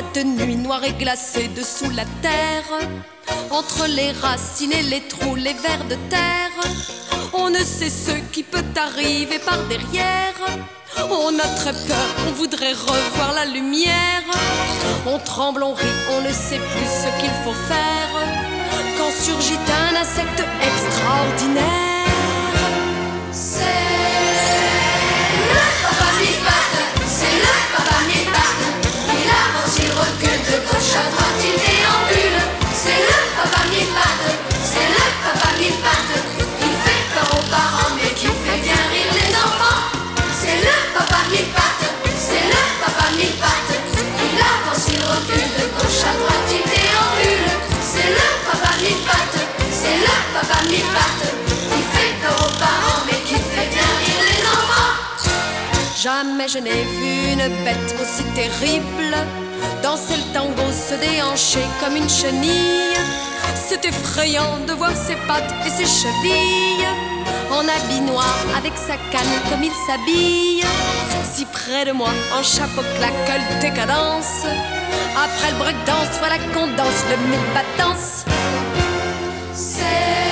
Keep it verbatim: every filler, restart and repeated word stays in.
boîte de nuit noire et glacée dessous la terre. Entre les racines et les trous, les vers de terre, on ne sait ce qui peut arriver par derrière. On a très peur, on voudrait revoir la lumière. On tremble, on rit, on ne sait plus ce qu'il faut faire quand surgit un insecte extraordinaire. C'est le papa mille pattes, c'est le papa mille pattes. Il avance, il recule, de gauche à droite, il déambule. C'est le papa mille pattes, c'est le papa mille pattes. Il fait peur aux parents mais qui fait bien rire les enfants. C'est le papa mille pattes, c'est le papa mille pattes. Il avance, il recule, de gauche à droite, il déambule. C'est le papa mille pattes, c'est le papa mille pattes. Il fait peur aux parents mais qui fait bien rire les enfants. Jamais je n'ai vu une bête aussi terrible danser le tango, se déhancher comme une chenille. C'est effrayant de voir ses pattes et ses chevilles. En habit noir avec sa canne comme il s'habille. Si près de moi en chapeau claque, quelle décadence. Après le breakdance, voilà qu'on danse le mille-battance. C'est